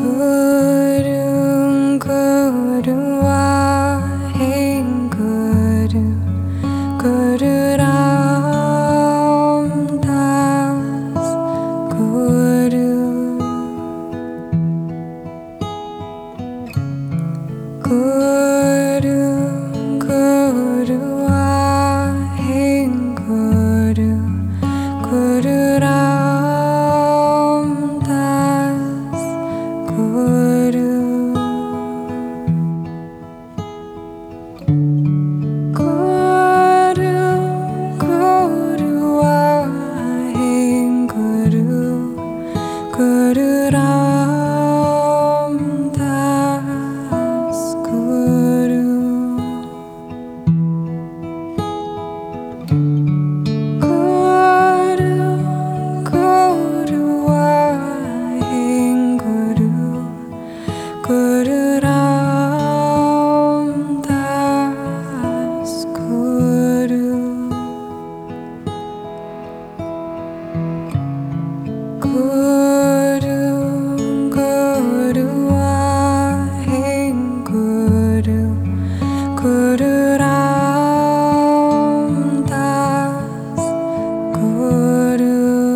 Guru, Guru Wahai Guru, Guru Ram Das Guru, Guru, Guru Wahai Guru, Guru Ram Das Guru, Guru, Guru Wahai Guru, Guru Ram Das Guru, Guru, Guru Wahai Guru, Guru Ram Das Guru, Guru, Guru Wahai Guru, Guru Ram Das Guru,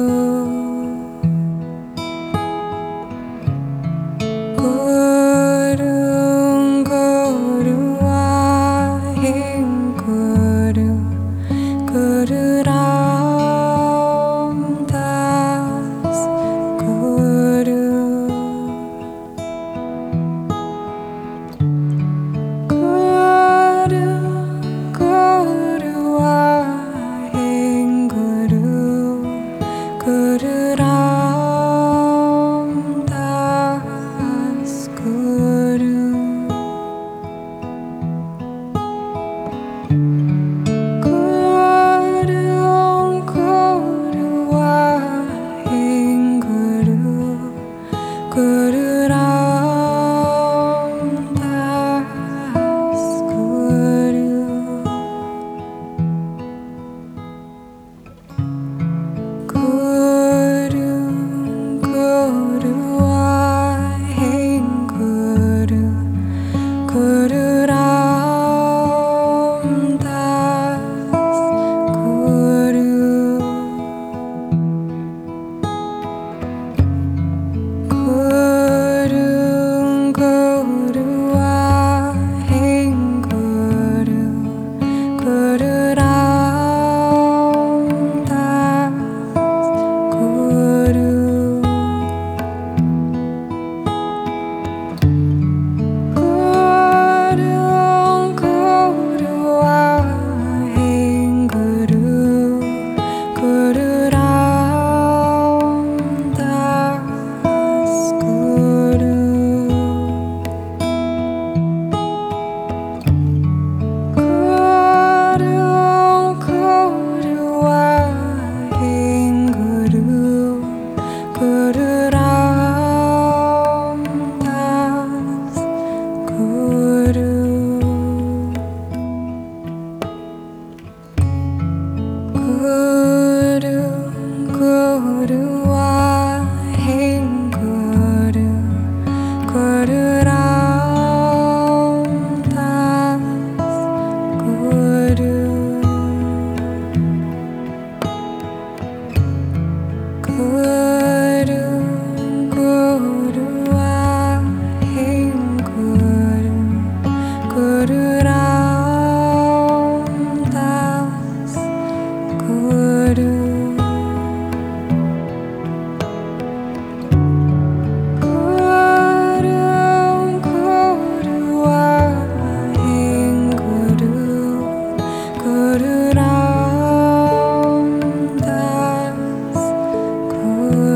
Guru, Guru Wahai Guru, Guru Ram Das Guru, Guru, Guru Wahai Guru, Guru Ram Das Guru, Guru, Guru Wahai Guru, Guru Ram Das Guru, Guru, Guru Wahai Guru, Guru Ram Das Guru, Guru, Guru Wahai Guru, Guru Ram Das Guru, Guru, Guru Wahai Guru, Guru Ram Das Guru, Guru, Guru Wahai Guru, Guru Ram Das Guru, Guru, Guru Wahai Guru, Guru Ram Das Guru, Guru, Guru Wahai Guru, Guru Ram Das Guru, Guru, Guru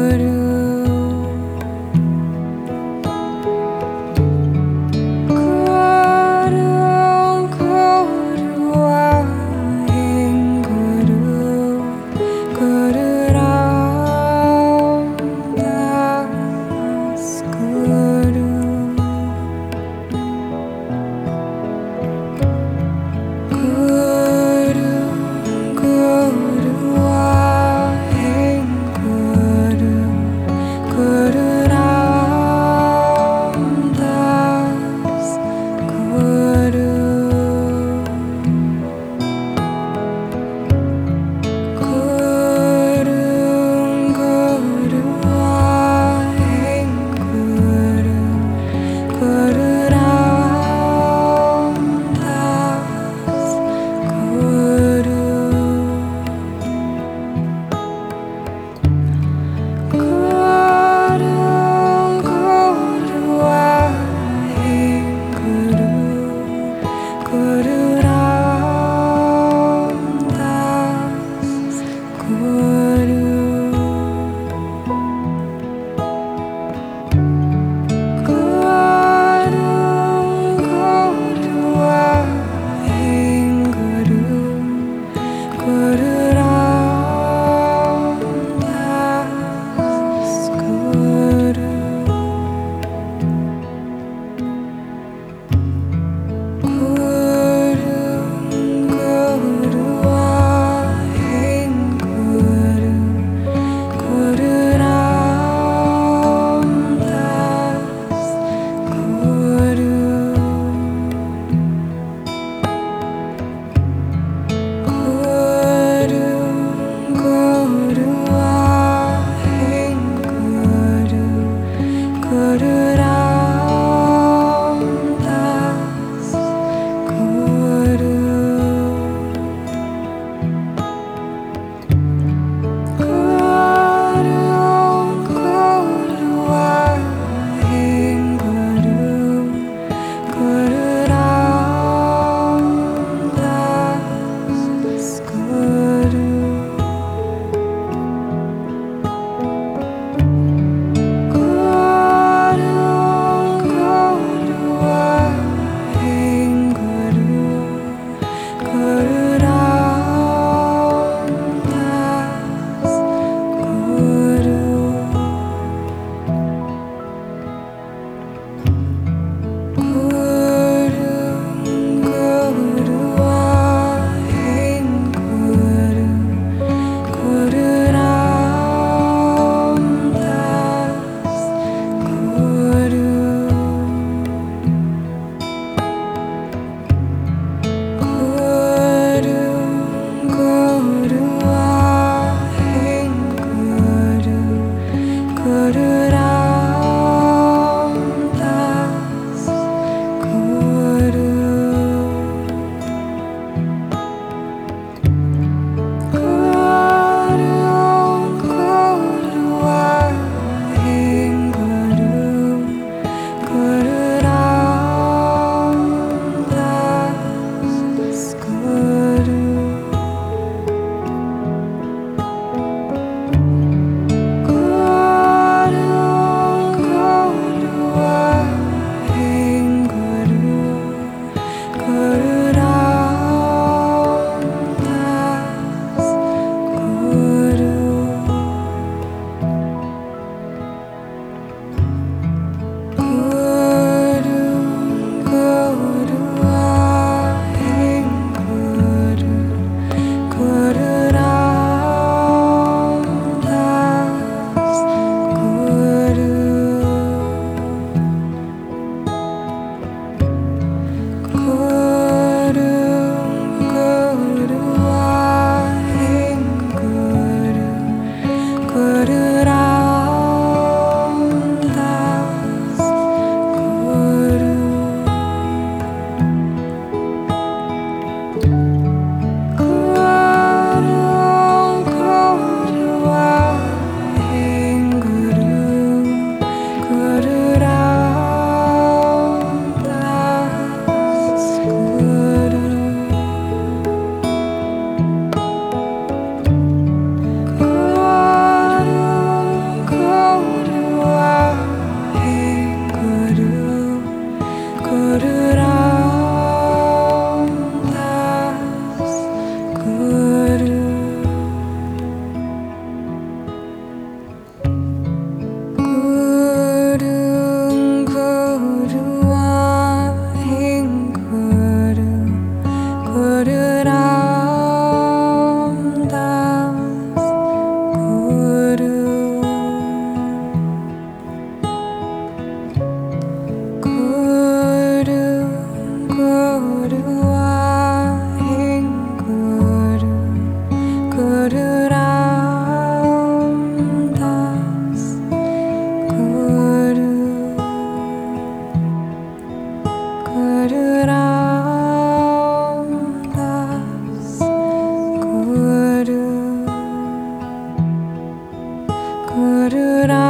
Guru